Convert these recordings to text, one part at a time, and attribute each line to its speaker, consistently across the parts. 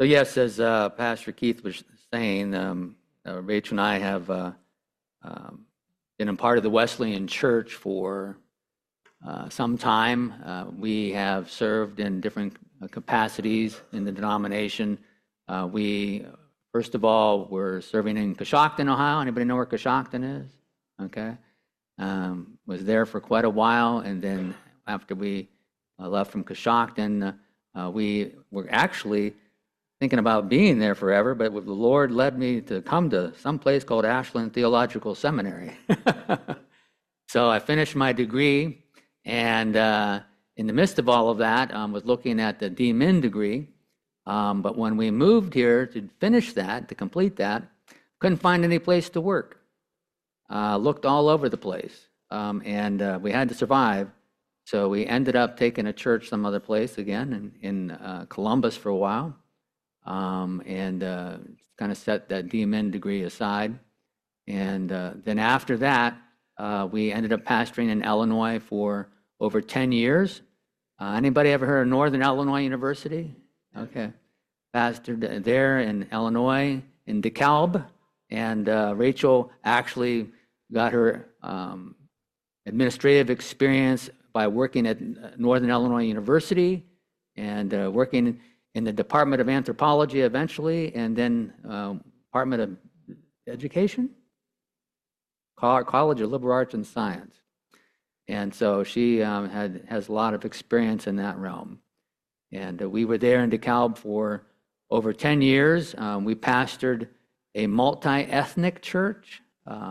Speaker 1: So yes, as Pastor Keith was saying, Rachel and I have been a part of the Wesleyan Church for some time. We have served in different capacities in the denomination. We, first of all, were serving in Coshocton, Ohio. Anybody know where Coshocton is? Okay. Was there for quite a while, and then after we left from Coshocton, we were actually thinking about being there forever, but the Lord led me to come to some place called Ashland Theological Seminary. So I finished my degree, and in the midst of all of that, I was looking at the DMin degree. But when we moved here to finish that, to complete that, couldn't find any place to work. Looked all over the place, and we had to survive. So we ended up taking a church some other place again in Columbus for a while. And kind of set that DMin degree aside. And then after that, we ended up pastoring in Illinois for over 10 years. Anybody ever heard of Northern Illinois University? Okay. Pastored there in Illinois, in DeKalb. And Rachel actually got her administrative experience by working at Northern Illinois University and working in the Department of Anthropology eventually, and then Department of Education? College of Liberal Arts and Science. And so she has a lot of experience in that realm. And we were there in DeKalb for over 10 years. We pastored a multi-ethnic church.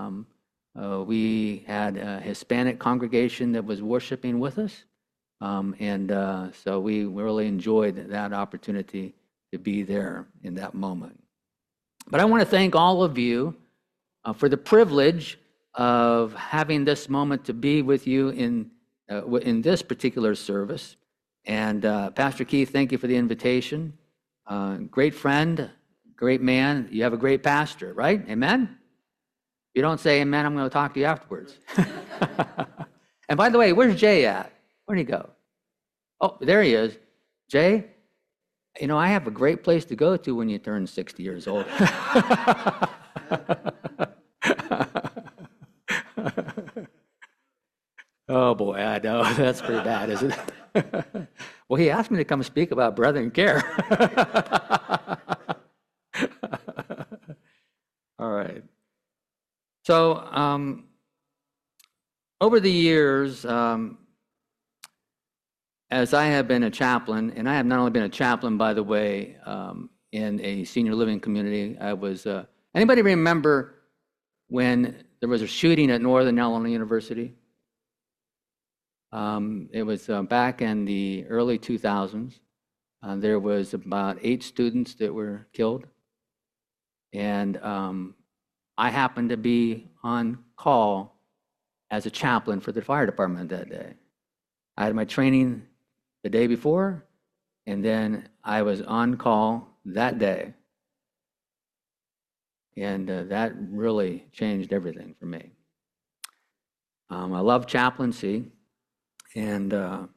Speaker 1: We had a Hispanic congregation that was worshiping with us. So we really enjoyed that opportunity to be there in that moment. But I want to thank all of you for the privilege of having this moment to be with you in this particular service. And Pastor Keith, thank you for the invitation. Great friend, great man. You have a great pastor, right? Amen? If you don't say amen, I'm going to talk to you afterwards. And by the way, where's Jay at? Where'd he go? Oh, there he is. Jay, you know, I have a great place to go to when you turn 60 years old. Oh, boy, I know. That's pretty bad, isn't it? Well, he asked me to come speak about Brethren Care. All right. So, over the years, as I have been a chaplain, and I have not only been a chaplain, by the way, in a senior living community, I was, anybody remember when there was a shooting at Northern Illinois University? It was back in the early 2000s. There was about 8 students that were killed. And I happened to be on call as a chaplain for the fire department that day. I had my training the day before, and then I was on call that day. And that really changed everything for me. I love chaplaincy, and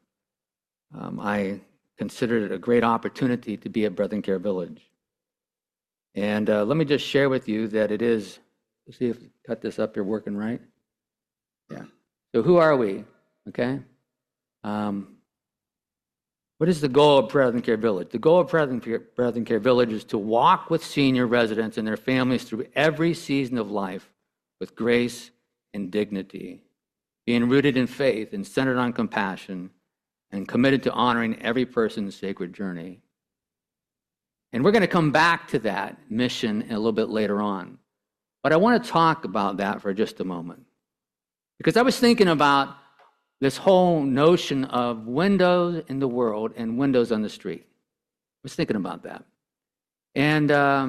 Speaker 1: I considered it a great opportunity to be at Brethren Care Village. And let me just share with you that it is, let's see if cut this up, you're working right. Yeah. So who are we? Okay. What is the goal of Brethren Care Village? The goal of Brethren Care Village is to walk with senior residents and their families through every season of life with grace and dignity, being rooted in faith and centered on compassion and committed to honoring every person's sacred journey. And we're going to come back to that mission a little bit later on. But I want to talk about that for just a moment. Because I was thinking about this whole notion of windows in the world and windows on the street. I was thinking about that. And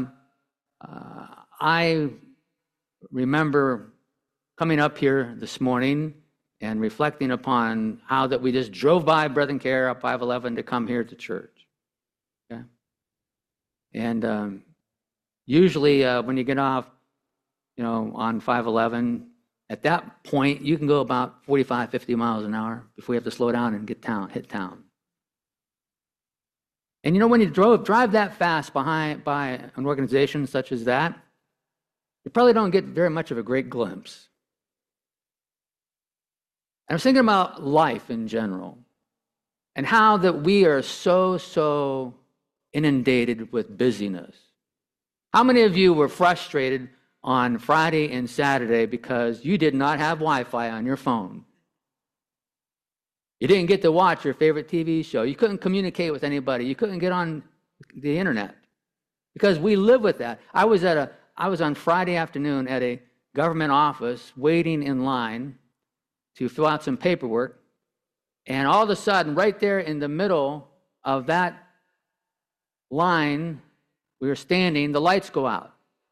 Speaker 1: I remember coming up here this morning and reflecting upon how that we just drove by Brethren Care up 511 to come here to church. Okay? And usually when you get off, on 511, at that point, you can go about 45, 50 miles an hour before you have to slow down and hit town. And when you drive that fast by an organization such as that, you probably don't get very much of a great glimpse. And I was thinking about life in general and how that we are so inundated with busyness. How many of you were frustrated on Friday and Saturday because you did not have Wi-Fi on your phone? You didn't get to watch your favorite TV show. You couldn't communicate with anybody. You couldn't get on the internet because we live with that. I was on Friday afternoon at a government office waiting in line to fill out some paperwork, and all of a sudden, right there in the middle of that line, we were standing, the lights go out.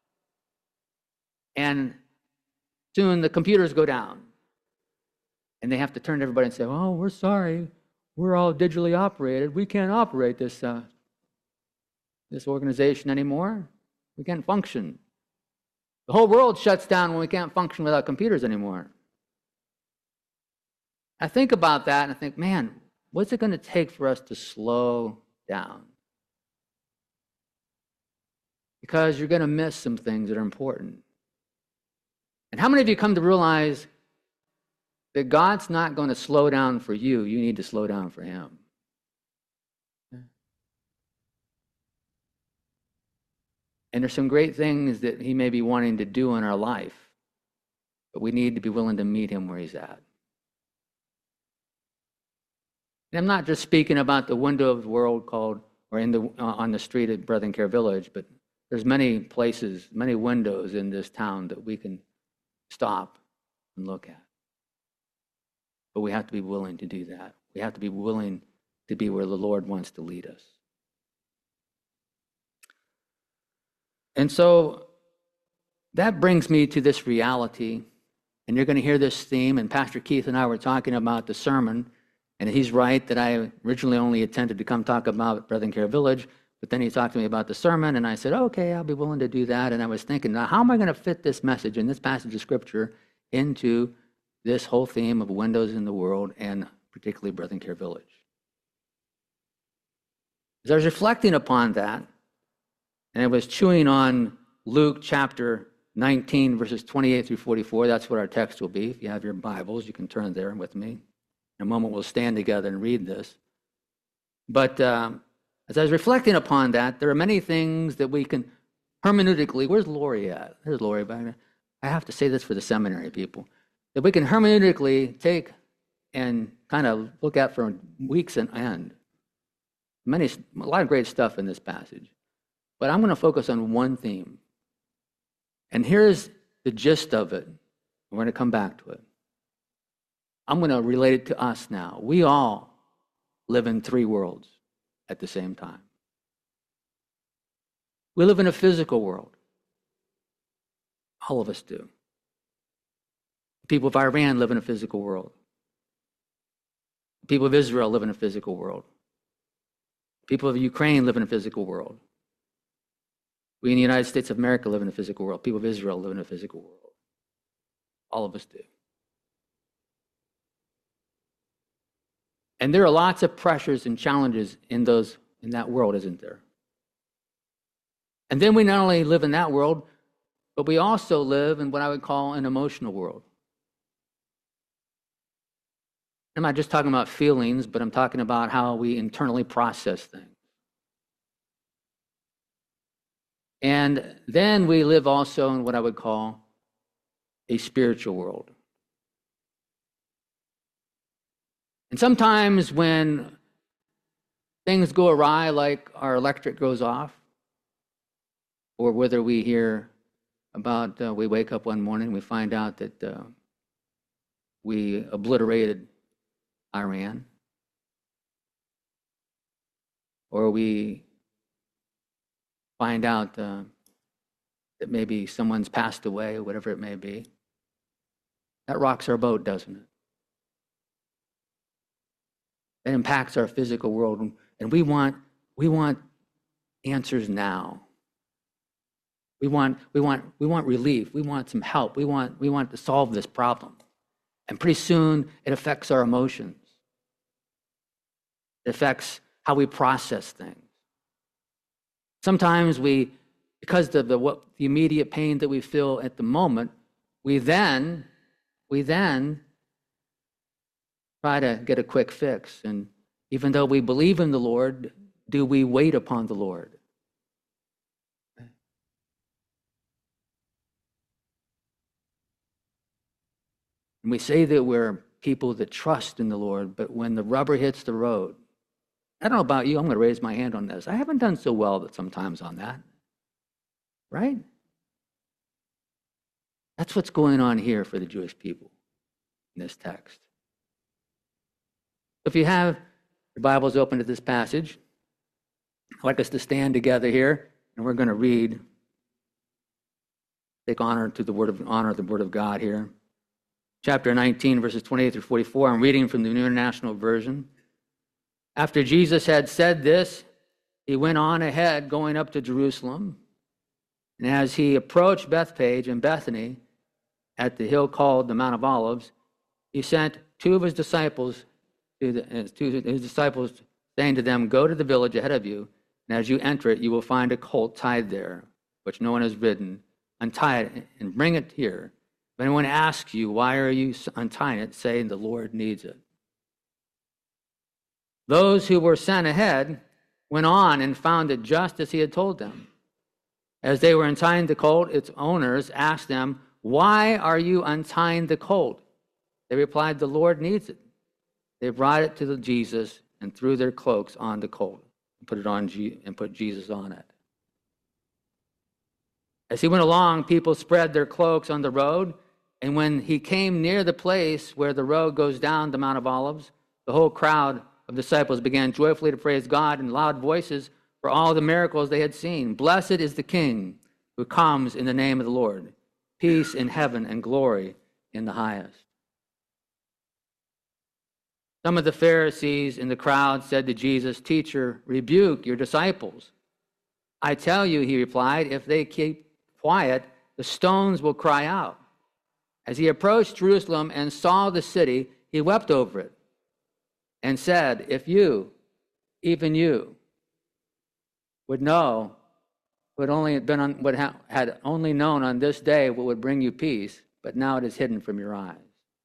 Speaker 1: And soon the computers go down. And they have to turn to everybody and say, "Oh, we're sorry. We're all digitally operated. We can't operate this organization anymore. We can't function." The whole world shuts down when we can't function without computers anymore. I think about that and I think, man, what's it going to take for us to slow down? Because you're going to miss some things that are important. And how many of you come to realize that God's not going to slow down for you? You need to slow down for Him. And there's some great things that He may be wanting to do in our life, but we need to be willing to meet Him where He's at. And I'm not just speaking about the window of the world called, or on the street at Brethren Care Village, but there's many places, many windows in this town that we can stop and look at. But we have to be willing to do that. We have to be willing to be where the Lord wants to lead us. And so that brings me to this reality, and you're going to hear this theme, and Pastor Keith and I were talking about the sermon, and he's right that I originally only intended to come talk about Brethren Care Village, but then he talked to me about the sermon, and I said, okay, I'll be willing to do that. And I was thinking, now how am I going to fit this message and this passage of Scripture into this whole theme of windows in the world, and particularly Brethren Care Village? As I was reflecting upon that, and I was chewing on Luke chapter 19, verses 28 through 44, that's what our text will be. If you have your Bibles, you can turn there with me. In a moment, we'll stand together and read this. But as I was reflecting upon that, there are many things that we can hermeneutically, where's Lori at? There's Lori back there. I have to say this for the seminary people, that we can hermeneutically take and kind of look at for weeks on end. A lot of great stuff in this passage. But I'm going to focus on one theme. And here's the gist of it. We're going to come back to it. I'm going to relate it to us now. We all live in three worlds at the same time. We live in a physical world. All of us do. The people of Iran live in a physical world. The people of Israel live in a physical world. The people of Ukraine live in a physical world. We in the United States of America live in a physical world. People of Israel live in a physical world. All of us do. And there are lots of pressures and challenges in that world, isn't there? And then we not only live in that world, but we also live in what I would call an emotional world. I'm not just talking about feelings, but I'm talking about how we internally process things. And then we live also in what I would call a spiritual world. And sometimes when things go awry, like our electric goes off, or whether we hear about, we wake up one morning and we find out that we obliterated Iran, or we find out that maybe someone's passed away, or whatever it may be, that rocks our boat, doesn't it? That impacts our physical world, and we want answers now. We want relief. We want some help. We want to solve this problem, and pretty soon it affects our emotions. It affects how we process things. Sometimes because of the immediate pain that we feel at the moment, we then try to get a quick fix. And even though we believe in the Lord, do we wait upon the Lord? And we say that we're people that trust in the Lord, but when the rubber hits the road, I don't know about you, I'm going to raise my hand on this. I haven't done so well sometimes on that. Right? That's what's going on here for the Jewish people in this text. If you have your Bibles open to this passage, I'd like us to stand together here, and we're going to read, take honor to the word of God here. Chapter 19, verses 28 through 44. I'm reading from the New International Version. After Jesus had said this, he went on ahead, going up to Jerusalem. And as he approached Bethphage and Bethany at the hill called the Mount of Olives, he sent two of his disciples, saying to them, "Go to the village ahead of you, and as you enter it, you will find a colt tied there, which no one has ridden. Untie it and bring it here. If anyone asks you, 'Why are you untying it?' say, 'The Lord needs it.'" Those who were sent ahead went on and found it just as he had told them. As they were untying the colt, its owners asked them, "Why are you untying the colt?" They replied, "The Lord needs it." They brought it to Jesus and threw their cloaks on the colt and put Jesus on it. As he went along, people spread their cloaks on the road, and when he came near the place where the road goes down the Mount of Olives, the whole crowd of disciples began joyfully to praise God in loud voices for all the miracles they had seen. "Blessed is the King who comes in the name of the Lord. Peace in heaven and glory in the highest." Some of the Pharisees in the crowd said to Jesus, "Teacher, rebuke your disciples." "I tell you," he replied, "if they keep quiet, the stones will cry out." As he approached Jerusalem and saw the city, he wept over it and said, "If you, even you, would know, had only known on this day what would bring you peace, but now it is hidden from your eyes."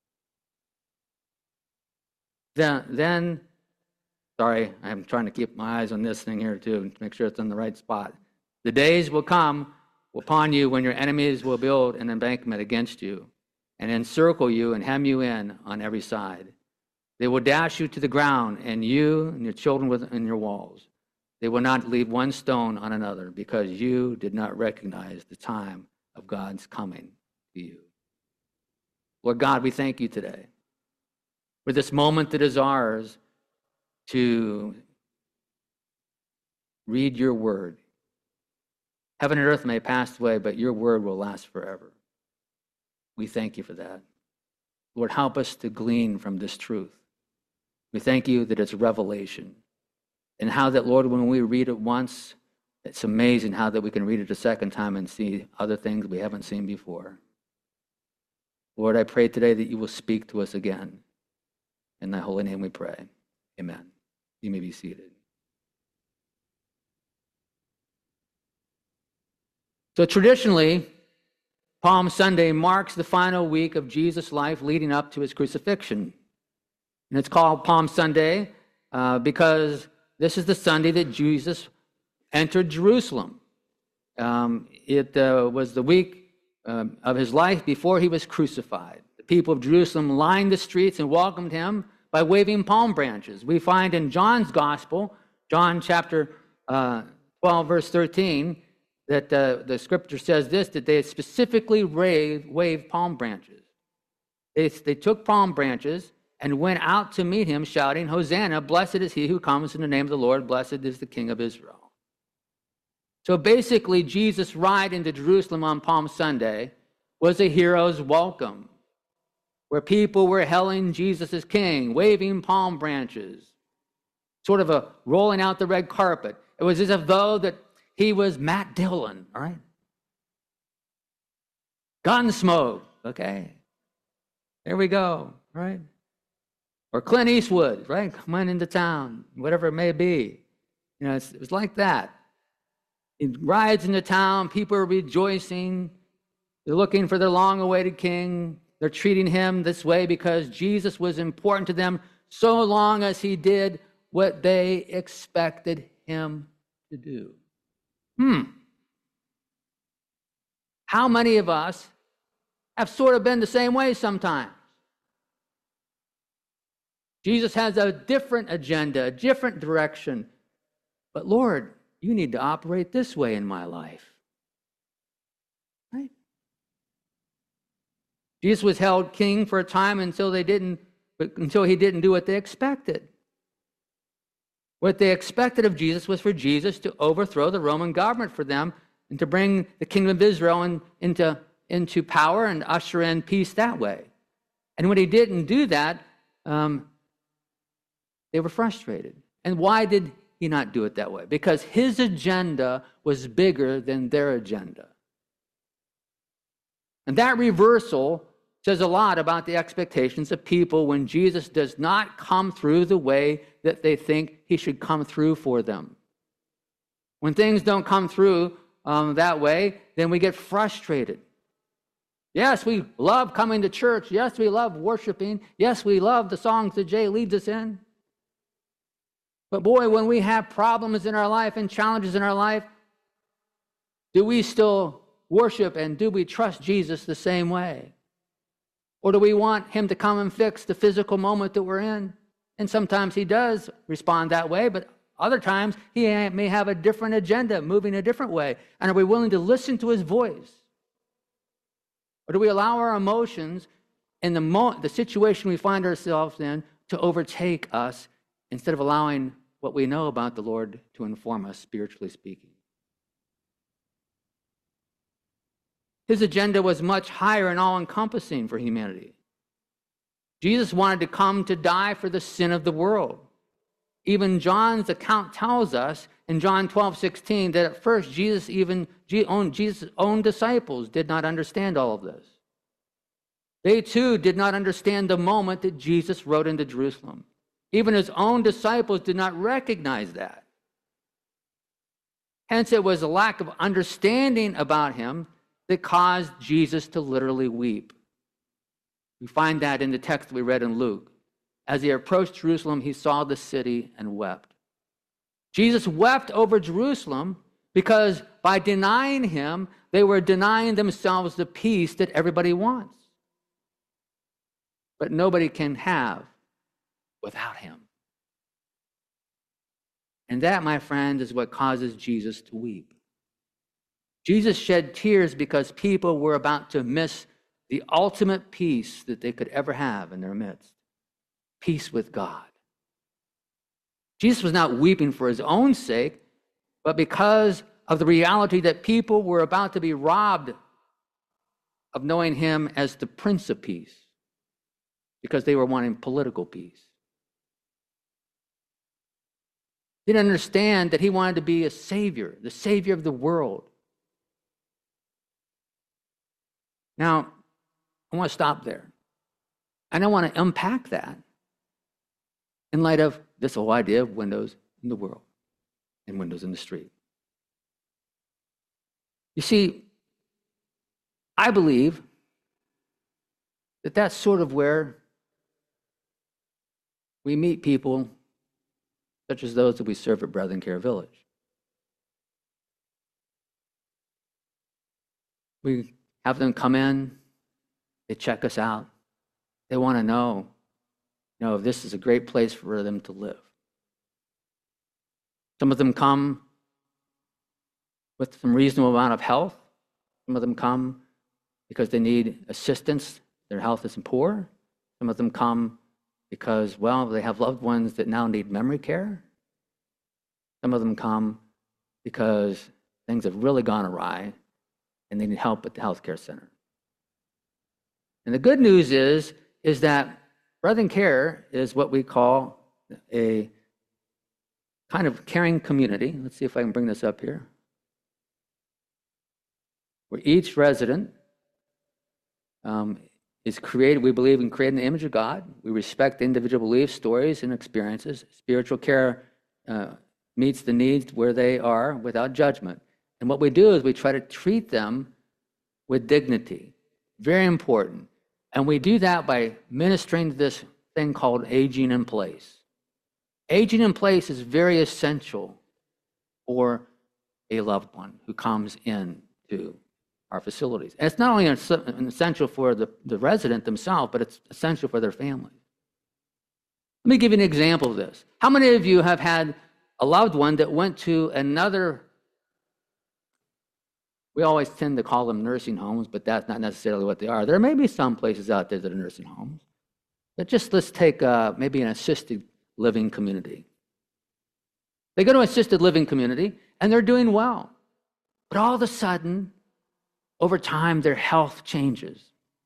Speaker 1: Then, sorry, I'm trying to keep my eyes on this thing here too, to make sure it's in the right spot. "The days will come upon you when your enemies will build an embankment against you and encircle you and hem you in on every side. They will dash you to the ground, and you and your children within your walls. They will not leave one stone on another, because you did not recognize the time of God's coming to you." Lord God, we thank you today for this moment that is ours to read your word. Heaven and earth may pass away, but your word will last forever. We thank you for that. Lord, help us to glean from this truth. We thank you that it's revelation. And how that, Lord, when we read it once, it's amazing how that we can read it a second time and see other things we haven't seen before. Lord, I pray today that you will speak to us again. In thy holy name we pray. Amen. You may be seated. So traditionally, Palm Sunday marks the final week of Jesus' life leading up to his crucifixion. And it's called Palm Sunday because this is the Sunday that Jesus entered Jerusalem. It was the week of his life before he was crucified. The people of Jerusalem lined the streets and welcomed him by waving palm branches. We find in John's Gospel, John chapter 12, verse 13, that the scripture says this, that they specifically waved palm branches. They took palm branches and went out to meet him, shouting, "Hosanna, blessed is he who comes in the name of the Lord, blessed is the King of Israel." So basically, Jesus' ride into Jerusalem on Palm Sunday was a hero's welcome, where people were hailing Jesus as king, waving palm branches, sort of a rolling out the red carpet. It was as though that he was Matt Dillon, all right? Gunsmoke, okay? There we go, right? Or Clint Eastwood, right? Coming into town, whatever it may be. You know, it was like that. He rides into town. People are rejoicing. They're looking for their long-awaited king. They're treating him this way because Jesus was important to them so long as he did what they expected him to do. How many of us have sort of been the same way sometimes? Jesus has a different agenda, a different direction. But Lord, you need to operate this way in my life. Right? Jesus was held king for a time until he didn't do what they expected. What they expected of Jesus was for Jesus to overthrow the Roman government for them and to bring the kingdom of Israel into power and usher in peace that way. And when he didn't do that, they were frustrated. And why did he not do it that way? Because his agenda was bigger than their agenda. And that reversal says a lot about the expectations of people when Jesus does not come through the way that they think he should come through for them. When things don't come through that way, then we get frustrated. Yes, we love coming to church. Yes, we love worshiping. Yes, we love the songs that Jay leads us in. But boy, when we have problems in our life and challenges in our life, do we still worship and do we trust Jesus the same way? Or do we want him to come and fix the physical moment that we're in? And sometimes he does respond that way, but other times he may have a different agenda, moving a different way. And are we willing to listen to his voice? Or do we allow our emotions in the situation we find ourselves in to overtake us instead of allowing what we know about the Lord to inform us, spiritually speaking? His agenda was much higher and all-encompassing for humanity. Jesus wanted to come to die for the sin of the world. Even John's account tells us in John 12:16 that at first Jesus' own disciples did not understand all of this. They too did not understand the moment that Jesus rode into Jerusalem. Even his own disciples did not recognize that. Hence, it was a lack of understanding about him that caused Jesus to literally weep. We find that in the text we read in Luke. As he approached Jerusalem, he saw the city and wept. Jesus wept over Jerusalem because by denying him, they were denying themselves the peace that everybody wants. But nobody can have without him. And that, my friend, is what causes Jesus to weep. Jesus shed tears because people were about to miss the ultimate peace that they could ever have in their midst. Peace with God. Jesus was not weeping for his own sake, but because of the reality that people were about to be robbed of knowing him as the Prince of Peace, because they were wanting political peace. They didn't understand that he wanted to be a savior, the savior of the world. Now, I want to stop there. And I want to unpack that in light of this whole idea of windows in the world and windows in the street. You see, I believe that that's sort of where we meet people such as those that we serve at Brethren Care Village. We have them come in, they check us out. They want to know if this is a great place for them to live. Some of them come with some reasonable amount of health. Some of them come because they need assistance. Their health is poor. Some of them come because, they have loved ones that now need memory care. Some of them come because things have really gone awry and they need help at the healthcare center. And the good news is that Brethren Care is what we call a kind of caring community. Let's see if I can bring this up here. Where each resident is created, we believe in creating the image of God. We respect individual beliefs, stories, and experiences. Spiritual care meets the needs where they are without judgment. And what we do is we try to treat them with dignity. Very important. And we do that by ministering to this thing called aging in place. Aging in place is very essential for a loved one who comes into our facilities. And it's not only essential for the resident themselves, but it's essential for their family. Let me give you an example of this. How many of you have had a loved one that went to another, we always tend to call them nursing homes, but that's not necessarily what they are. There may be some places out there that are nursing homes. But just let's take maybe an assisted living community. They go to an assisted living community, and they're doing well. But all of a sudden, over time, their health changes.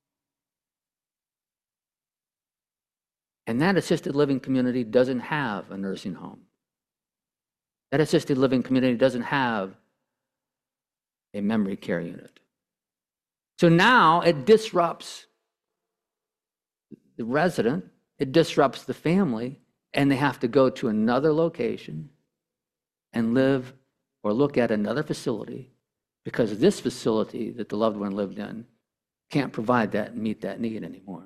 Speaker 1: And that assisted living community doesn't have a nursing home. That assisted living community doesn't have a memory care unit. So now it disrupts the resident, it disrupts the family, and they have to go to another location and live or look at another facility because this facility that the loved one lived in can't provide that and meet that need anymore.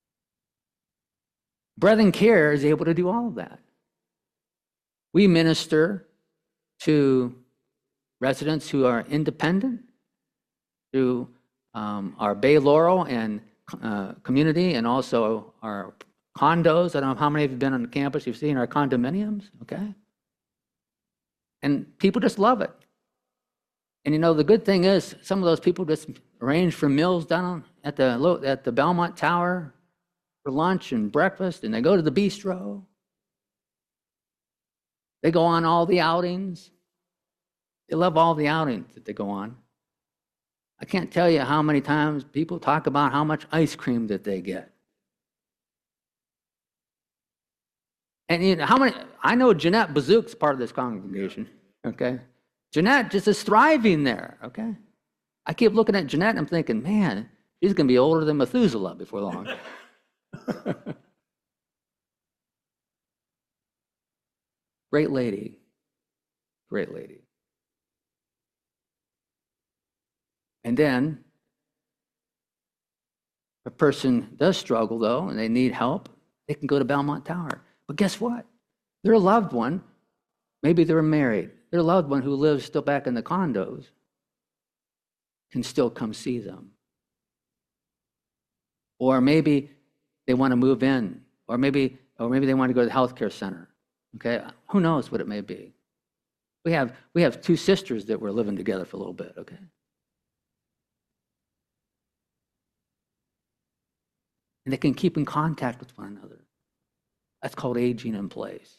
Speaker 1: Brethren Care is able to do all of that. We minister to residents who are independent through our Bay Laurel and community, and also our condos. I don't know how many of you have been on the campus. You've seen our condominiums, okay? And people just love it. And you know, the good thing is some of those people just arrange for meals down at the Belmont Tower for lunch and breakfast, and they go to the bistro. They go on all the outings. They love all the outings that they go on. I can't tell you how many times people talk about how much ice cream that they get. And you know, how many, I know Jeanette Bazook's part of this congregation, okay? Jeanette just is thriving there, okay? I keep looking at Jeanette and I'm thinking, man, she's going to be older than Methuselah before long. Great lady. Great lady. And then, if a person does struggle, though, and they need help, they can go to Belmont Tower. But guess what? Their loved one, maybe they're married, their loved one who lives still back in the condos can still come see them. Or maybe they want to move in, or maybe they want to go to the healthcare center. Okay, who knows what it may be? We have two sisters that were living together for a little bit. Okay, and they can keep in contact with one another. That's called aging in place.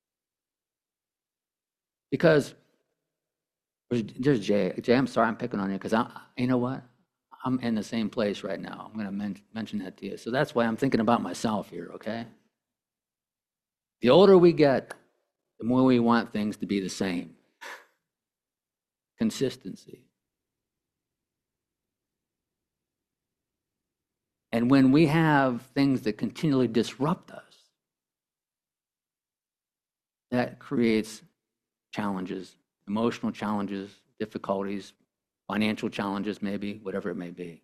Speaker 1: Because there's Jay. Jay, I'm sorry I'm picking on you because you know what? I'm in the same place right now. I'm going to mention that to you. So that's why I'm thinking about myself here, okay? The older we get, the more we want things to be the same. Consistency. And when we have things that continually disrupt us, that creates challenges, emotional challenges, difficulties, financial challenges maybe, whatever it may be.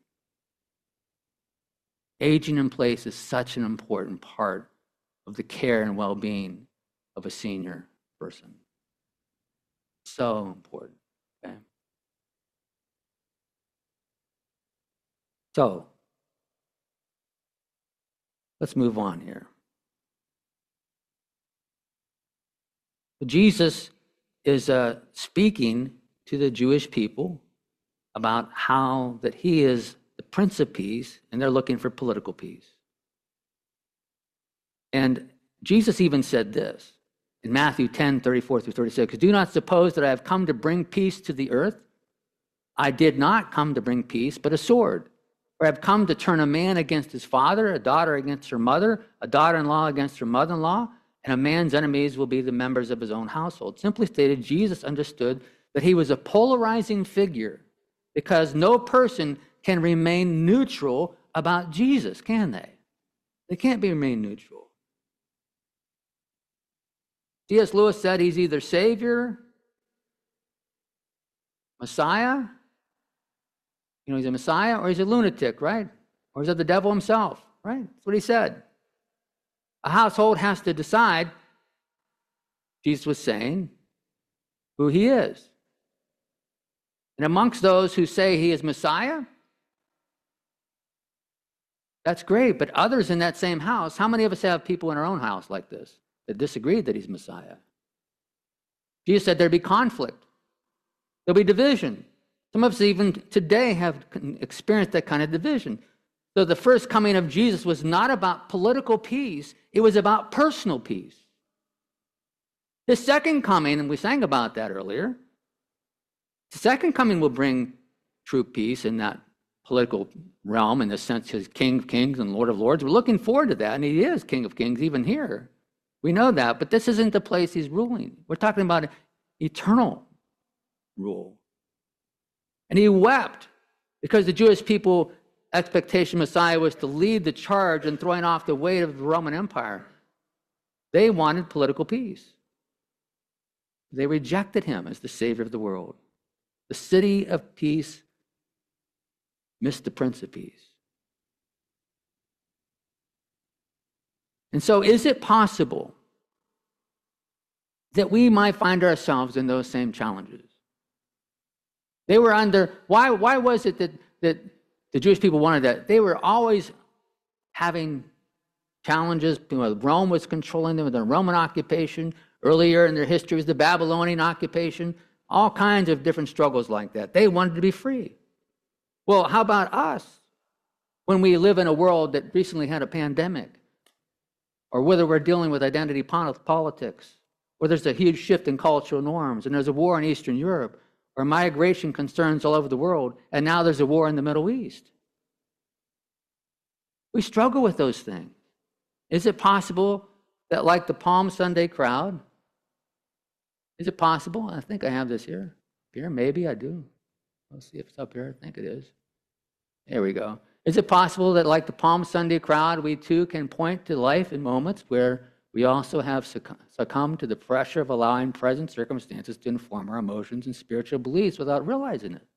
Speaker 1: Aging in place is such an important part of the care and well-being of a senior person. So important, okay? So, let's move on here. Jesus is speaking to the Jewish people about how that he is the Prince of Peace, and they're looking for political peace. And Jesus even said this in Matthew 10:34-36, "Do not suppose that I have come to bring peace to the earth. I did not come to bring peace, but a sword. For I have come to turn a man against his father, a daughter against her mother, a daughter-in-law against her mother-in-law, and a man's enemies will be the members of his own household." Simply stated, Jesus understood that he was a polarizing figure because no person can remain neutral about Jesus, can they? They can't remain neutral. C.S. Lewis said he's either Savior Messiah? He's a Messiah, or he's a lunatic, right? Or is it the devil himself, right? That's what he said. A household has to decide, Jesus was saying, who he is. And amongst those who say he is Messiah, that's great. But others in that same house, how many of us have people in our own house like this that disagreed that he's Messiah? Jesus said there'd be conflict. There'll be division. Some of us even today have experienced that kind of division. So the first coming of Jesus was not about political peace. It was about personal peace. His second coming, and we sang about that earlier, the second coming will bring true peace in that political realm, in the sense he's King of Kings and Lord of Lords. We're looking forward to that, and he is King of Kings even here. We know that, but this isn't the place he's ruling. We're talking about eternal rule. And he wept because the Jewish people expectation Messiah was to lead the charge in throwing off the weight of the Roman Empire. They wanted political peace. They rejected him as the Savior of the world. The city of peace missed the Prince of Peace. And so is it possible that we might find ourselves in those same challenges? They were under, why was it that the Jewish people wanted that? They were always having challenges. Rome was controlling them with the Roman occupation. Earlier in their history was the Babylonian occupation. All kinds of different struggles like that. They wanted to be free. Well, how about us? When we live in a world that recently had a pandemic, or whether we're dealing with identity politics, or there's a huge shift in cultural norms, and there's a war in Eastern Europe, or migration concerns all over the world, and now there's a war in the Middle East. We struggle with those things. Is it possible that, like the Palm Sunday crowd, is it possible? I think I have this here. Here, maybe I do. Let's see if it's up here. I think it is. There we go. Is it possible that, like the Palm Sunday crowd, we too can point to life in moments where we also have succumbed to the pressure of allowing present circumstances to inform our emotions and spiritual beliefs without realizing it?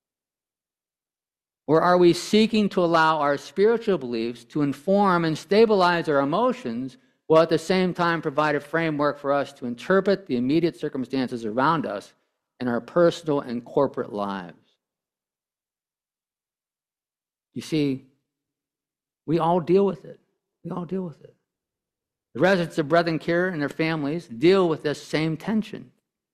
Speaker 1: Or are we seeking to allow our spiritual beliefs to inform and stabilize our emotions, while at the same time provide a framework for us to interpret the immediate circumstances around us in our personal and corporate lives? You see, we all deal with it. We all deal with it. The residents of Brethren Care and their families deal with this same tension.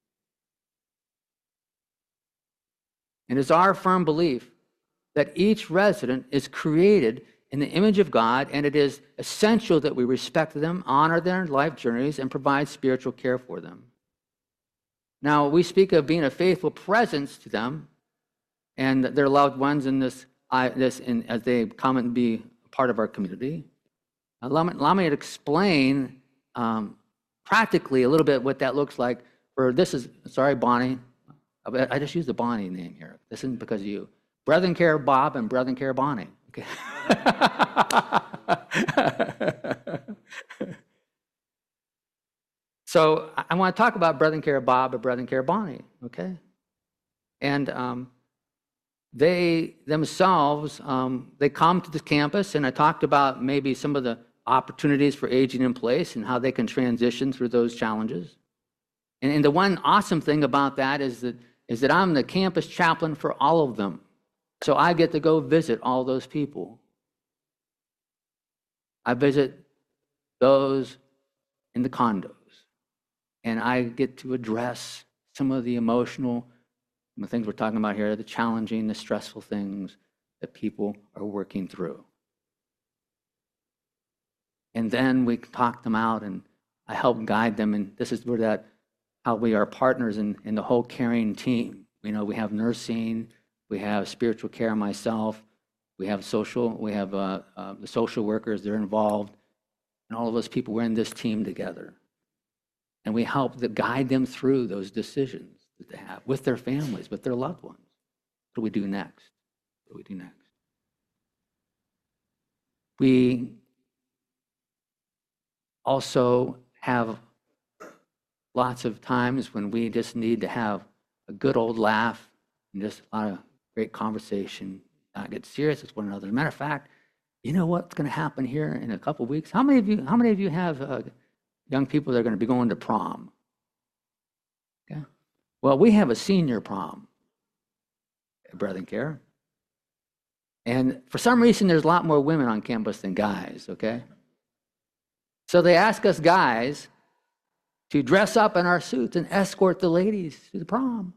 Speaker 1: And it's our firm belief that each resident is created in the image of God, and it is essential that we respect them, honor their life journeys, and provide spiritual care for them. Now, we speak of being a faithful presence to them and their loved ones in as they come and be part of our community. Allow me to explain practically a little bit what that looks like. Sorry, Bonnie. I just used the Bonnie name here. This isn't because of you. Brethren Care Bob and Brethren Care Bonnie. Okay. So I want to talk about Brethren Care Bob and Brethren Care Bonnie, okay? And they themselves, they come to the campus, and I talked about maybe some of the opportunities for aging in place and how they can transition through those challenges. And the one awesome thing about that is that I'm the campus chaplain for all of them. So I get to go visit all those people. I visit those in the condos, and I get to address some of the emotional things we're talking about here, the challenging, the stressful things that people are working through. And then we talk them out, and I help guide them, and this is where how we are partners in the whole caring team. We have nursing, we have spiritual care, myself, we have the social workers, they're involved, and all of us people, we're in this team together. And we help guide them through those decisions that they have with their families, with their loved ones. What do we do next? What do we do next? We also have lots of times when we just need to have a good old laugh and just a lot of great conversation, not get serious with one another. As a matter of fact, you know what's going to happen here in a couple of weeks? How many of you have young people that are going to be going to prom? Okay. Well, we have a senior prom at Brethren Care. And for some reason, there's a lot more women on campus than guys, okay? So they ask us guys to dress up in our suits and escort the ladies to the prom.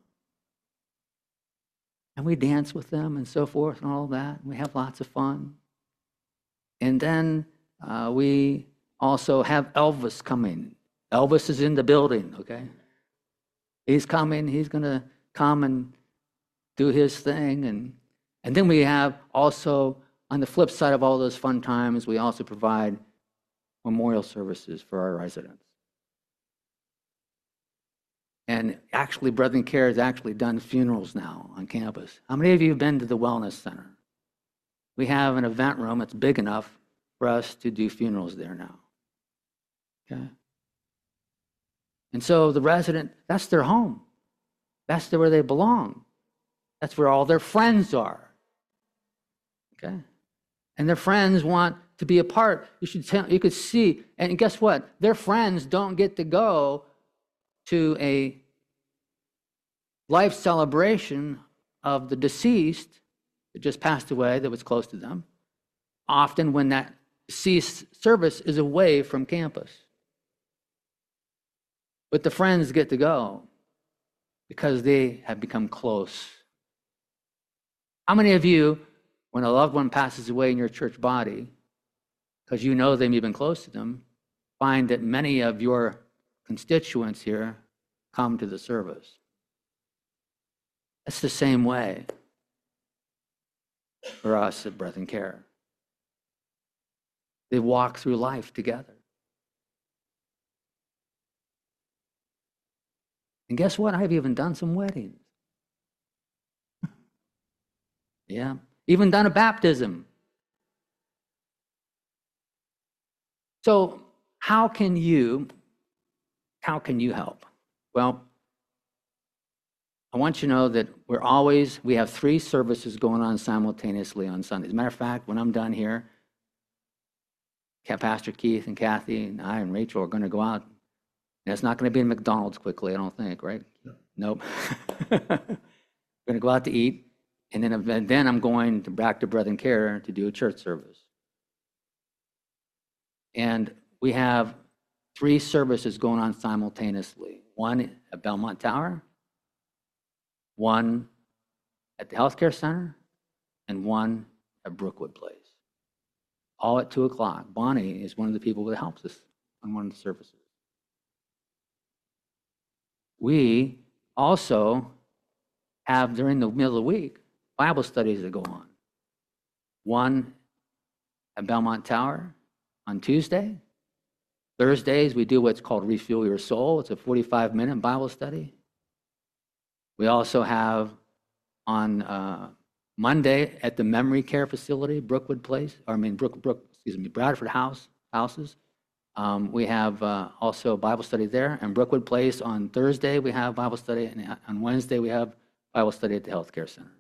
Speaker 1: And we dance with them and so forth and all that. We have lots of fun. And then we also have Elvis coming. Elvis is in the building, okay? He's coming. He's going to come and do his thing. And then we have also, on the flip side of all those fun times, we also provide memorial services for our residents. And actually, Brethren Care has actually done funerals now on campus. How many of you have been to the Wellness Center? We have an event room that's big enough for us to do funerals there now. Okay? And so the resident, that's their home. That's where they belong. That's where all their friends are. Okay? And their friends want to be a part. You could see, and guess what? Their friends don't get to go to a life celebration of the deceased that just passed away that was close to them, often when that deceased service is away from campus. But the friends get to go because they have become close. How many of you, when a loved one passes away in your church body, because you know them, you've been close to them, find that many of your constituents here come to the service? It's the same way for us at Brethren Care. They walk through life together. And guess what? I've even done some weddings. Yeah, even done a baptism. So how can you help? Well, I want you to know that we have 3 services going on simultaneously on Sundays. As a matter of fact, when I'm done here, Pastor Keith and Kathy and I and Rachel are going to go out. And it's not going to be in McDonald's quickly, I don't think, right? No. Nope. We're going to go out to eat, and then I'm going back to Brethren Care to do a church service. And we have 3 services going on simultaneously. One at Belmont Tower, one at the healthcare center, and one at Brookwood Place. All at 2 o'clock. Bonnie is one of the people that helps us on one of the services. We also have, during the middle of the week, Bible studies that go on. One at Belmont Tower on Tuesday. Thursdays, we do what's called Refuel Your Soul. It's a 45-minute Bible study. We also have on Monday at the Memory Care Facility, Brookwood Place, Bradford Houses. We have also Bible study there. And Brookwood Place on Thursday, we have Bible study. And on Wednesday, we have Bible study at the Healthcare Center.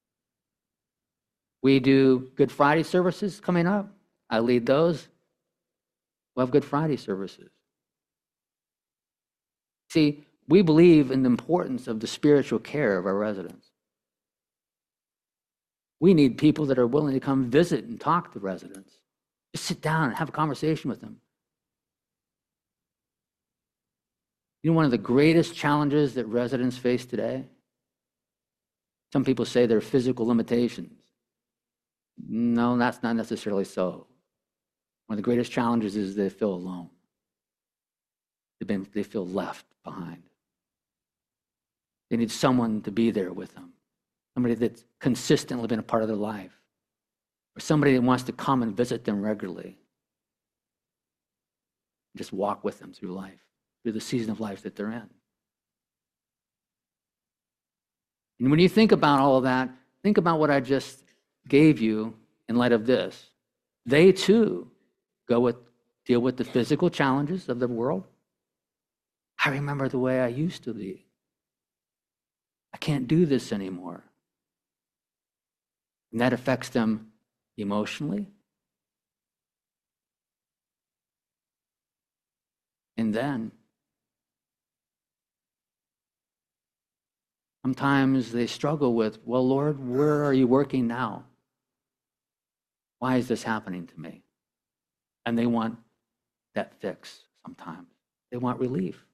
Speaker 1: We do Good Friday services coming up. I lead those. We'll have Good Friday services. See, we believe in the importance of the spiritual care of our residents. We need people that are willing to come visit and talk to residents. Just sit down and have a conversation with them. You know, one of the greatest challenges that residents face today? Some people say they're physical limitations. No, that's not necessarily so. One of the greatest challenges is they feel alone. They feel left behind. They need someone to be there with them. Somebody that's consistently been a part of their life. Or somebody that wants to come and visit them regularly. Just walk with them through life, through the season of life that they're in. And when you think about all of that, think about what I just gave you in light of this. They too deal with the physical challenges of the world. I remember the way I used to be. I can't do this anymore. And that affects them emotionally. And then sometimes they struggle with, well, Lord, where are you working now? Why is this happening to me? And they want that fix sometimes. They want relief.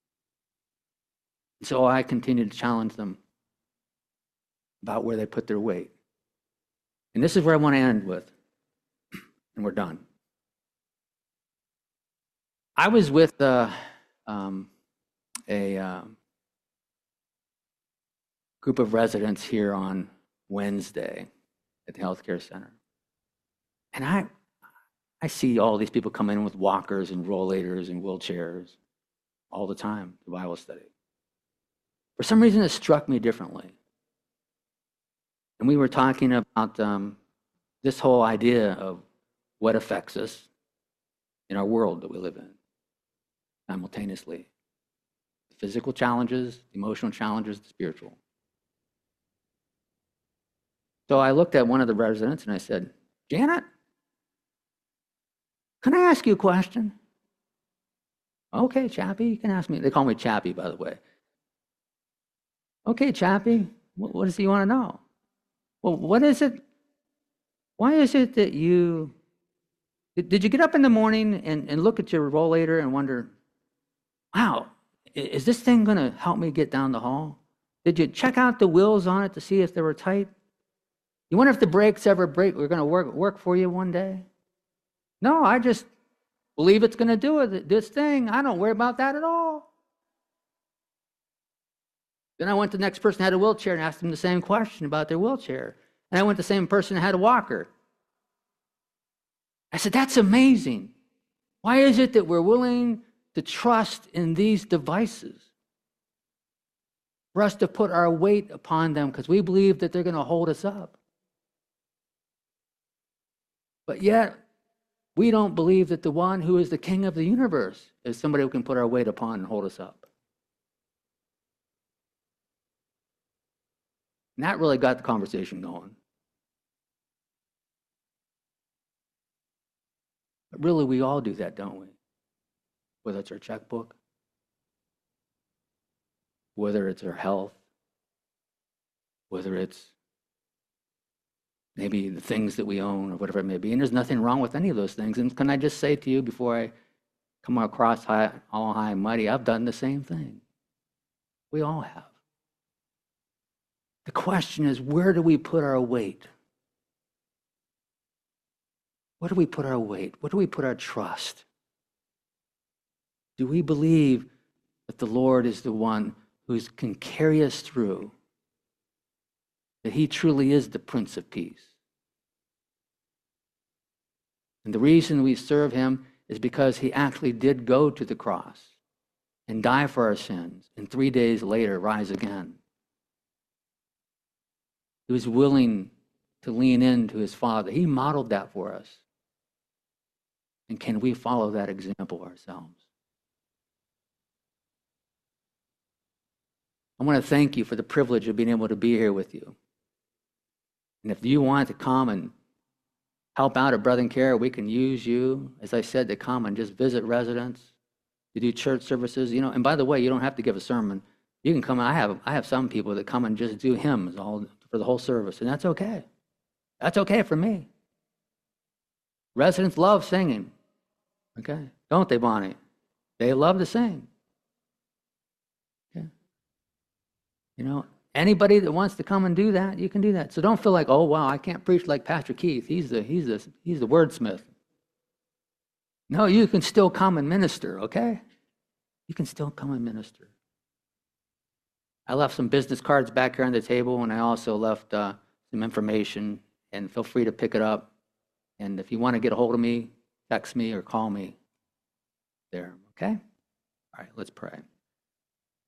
Speaker 1: So I continue to challenge them about where they put their weight. And this is where I want to end with, and we're done. I was with a group of residents here on Wednesday at the healthcare center. And I see all these people come in with walkers and rollators and wheelchairs all the time to Bible study. For some reason, it struck me differently. And we were talking about this whole idea of what affects us in our world that we live in simultaneously. The physical challenges, the emotional challenges, the spiritual. So I looked at one of the residents and I said, Janet, can I ask you a question? Okay, Chappie, you can ask me. They call me Chappie, by the way. Okay, Chappie, what does he want to know? Well, what is it? Why is it that did you get up in the morning and look at your rollator and wonder, wow, is this thing going to help me get down the hall? Did you check out the wheels on it to see if they were tight? You wonder if the brakes ever break, we're going to work for you one day? No, I just believe it's going to do this thing. I don't worry about that at all. Then I went to the next person who had a wheelchair and asked them the same question about their wheelchair. And I went to the same person who had a walker. I said, that's amazing. Why is it that we're willing to trust in these devices? For us to put our weight upon them because we believe that they're going to hold us up. But yet, we don't believe that the one who is the king of the universe is somebody who can put our weight upon and hold us up. And that really got the conversation going. But really, we all do that, don't we? Whether it's our checkbook, whether it's our health, whether it's maybe the things that we own or whatever it may be. And there's nothing wrong with any of those things. And can I just say to you before I come across all high and mighty, I've done the same thing. We all have. The question is, where do we put our weight? Where do we put our weight? Where do we put our trust? Do we believe that the Lord is the one who can carry us through? That he truly is the Prince of Peace? And the reason we serve him is because he actually did go to the cross and die for our sins, and 3 days later rise again. He was willing to lean into his Father. He modeled that for us. And can we follow that example ourselves? I want to thank you for the privilege of being able to be here with you. And if you want to come and help out at Brother Care, we can use you, as I said, to come and just visit residents, to do church services. You know, and by the way, you don't have to give a sermon. You can come. I have some people that come and just do hymns for the whole service, and that's okay. That's okay for me. Residents love singing. Okay, don't they, Bonnie? They love to sing. Okay. You know, anybody that wants to come and do that, you can do that. So don't feel like, oh wow, I can't preach like Pastor Keith. He's the wordsmith. No, you can still come and minister, okay? You can still come and minister. I left some business cards back here on the table, and I also left some information, and feel free to pick it up. And if you want to get a hold of me, text me or call me there, okay? All right, let's pray.